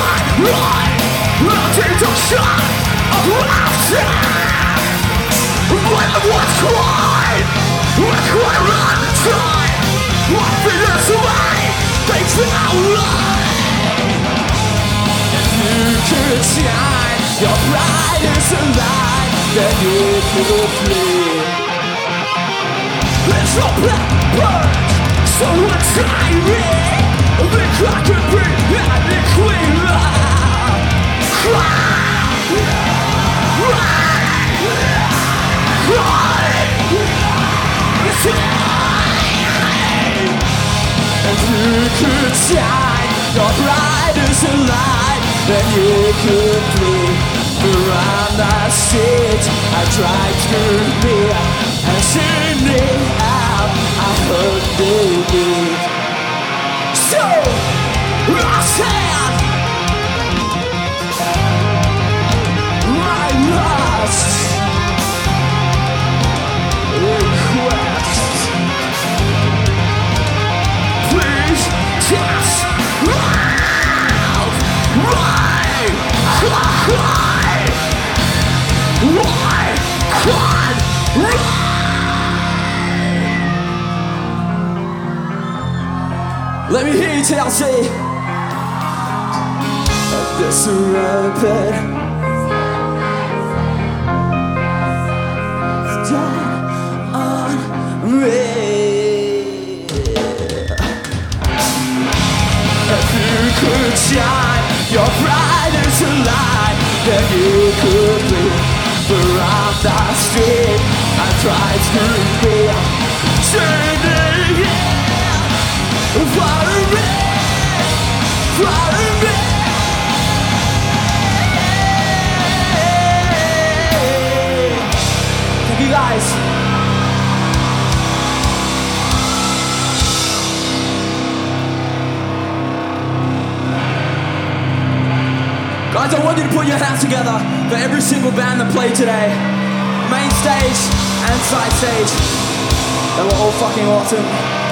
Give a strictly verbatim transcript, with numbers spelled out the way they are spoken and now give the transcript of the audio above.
Your pride is a lie that you could flee. It's a black bird, so untimely. The clock could be and the queen love. Cry, and you could shine. Your pride is a lie that you could flee. Around the street, I tried to be and see me out. I heard baby. So I said, my last request, please just out my cry. Why can't let me hear you, T L C. This rapid down on me. If you could shine, your pride is a lie, then you could be. Around the street, I tried to be turning in, far away, far away. Thank you guys. Guys, I want you to put your hands together for every single band that played today. Main stage and side stage. They were all fucking awesome.